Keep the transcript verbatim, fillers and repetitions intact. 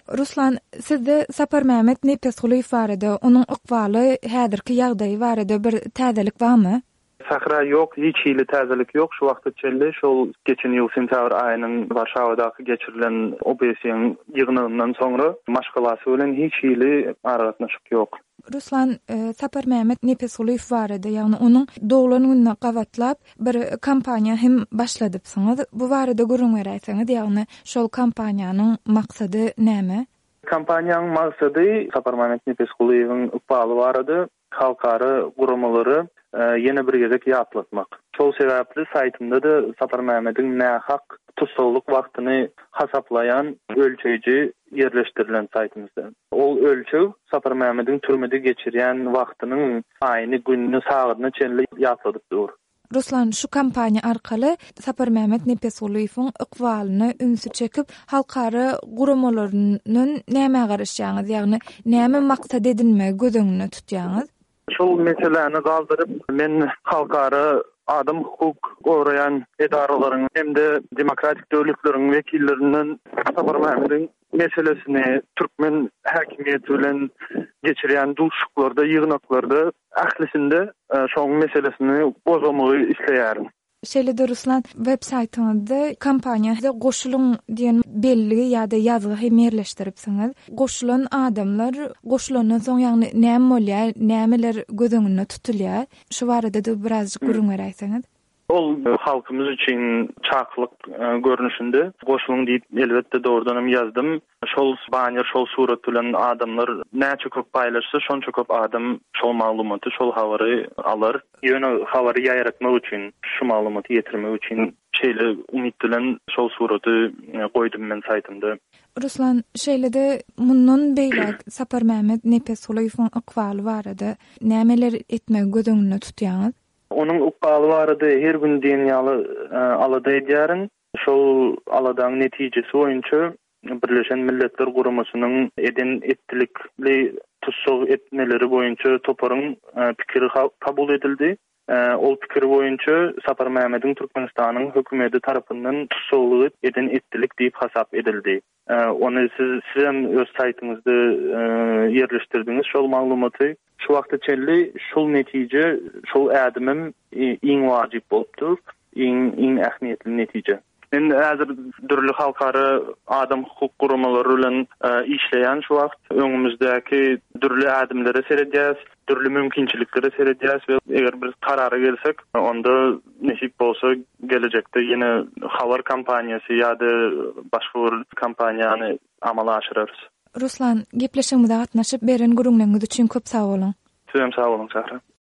Ruslan, sizde Sapar Mehmet Nepesgulu ifarede, onun ıqbaly häzirki ýagdaýy barada bir täzelik barmy? Sahra yok, hiç hili täzelik yok. Şu wagtda çelle şol geçen ýyl sentabr aýynyň Warşawadaky geçirilen O B S-iň ýygnyndan soňra maşgalasy bilen hiç hili aragatnaşyk yok. Ruslan, e, Sapar Mehmet Nepesgulu ifarede, ýagny onuň doglan gününe gawatlap bir kampaniýa hem başladypsyňyz. Bu barada görüň beräýsiňiz, ýagny şol kampaniýanyň maksady näme? Kampaniýanyň maksady Sapar Mehmet Nepesgulyň ykbaly barady, halkara guramalary yeni bir gezek ýatlatmak. Şol sebäpli saýtymda da Sapar Mehmet'iň nähak tutsuzluk wagtyny hasaplayan ölçeği yerleştirilen saýtymyzda. Ol ölçew Sapar Mehmet'iň türmede geçirýän wagtynyň aýyny gününi sagyny çenli ýatladypdyr. Ruslan, şu kampaniýa arkaly Sapar Mehmet Nepesgulyň ykbalyny ünsü çekip halkara guramalarynyň näme garaşýaňyz, ýagny näme maksat edilme gözüňde tutýaňyz? Şol meseleni galdyryp men halkara adam hukuk gorayan edaralaryň hemde demokratik döwletleriň wekillerinden Sapar Mehmet'iň meselesini Türkmen häkimiýeti bilen geçirýän duşuklarda, ýygnaklarda ahlisinde şol meselesini bozamagy isleýärin. Şeýle Ruslan, web saýtyňyzda kampaniýada goşulun diýen belli ýa-da ýazgy hem yerleşdiripsiňiz. Goşulan adamlar goşulandan soň ýagny näme bolýar, nämeler gözüňde tutulýar? Şu barada da birazjyk görüň beräýsiňiz. Ol halkymyz üçin çaklyk görnüşinde goşulun diýip elbetde doğrudan ýazdym. Şol banner, şol surat bilen adamlar näçe köp paýlaşsa, şonça köp adam şol maglumaty, şol habary alar. Ýöne habary ýaýratmak üçin, şu maglumaty ýetirmek üçin şeýle umyt bilen şol suraty goýdum men saýtymda. Ruslan, şeýle-de mundan beýlek Sapar Mehmet Nepesgulyň ykbaly barada nämeler etmek gözüňde tutýaňyz? Onun ykbaly barada her gün dünýäli alada edýärin. Şol aladaň netijesi boýunça Birleşen Milletler Guramasynyň eden etdilikli tutsuk etmeleri boýunça toparyň pikiri kabul edildi. Ol pikir boýunça Sapar Mehmet'iň Türkmenistanyň hökümeti tarapyndan tutsuklyk eden etdilik diýip hasap edildi. Onu siz sizem öz saýtyňyzda yerleştirdiňiz şol maglumaty. Şu wagtda çelli şol netije, şol ädimim iň wajyp bolupdyr, iň iň ähmiýetli netije. Men häzir dürli halkara adam hukuk guramalary bilen işleýän şu wagt öňümüzdäki dürli adamlara seredýäs, dürli mümkinçiliklere seredýäs we eger bir karara gelsek, onda nesip bolsa gelecekde ýene habar kampaniýasy ýa-da başga bir kampaniýany amala aşyrarys. Ruslan, gepleşigimizde gatnaşyp beren görüňleriniz üçin köp sag bolun. Sizem sag bolun, Sahra.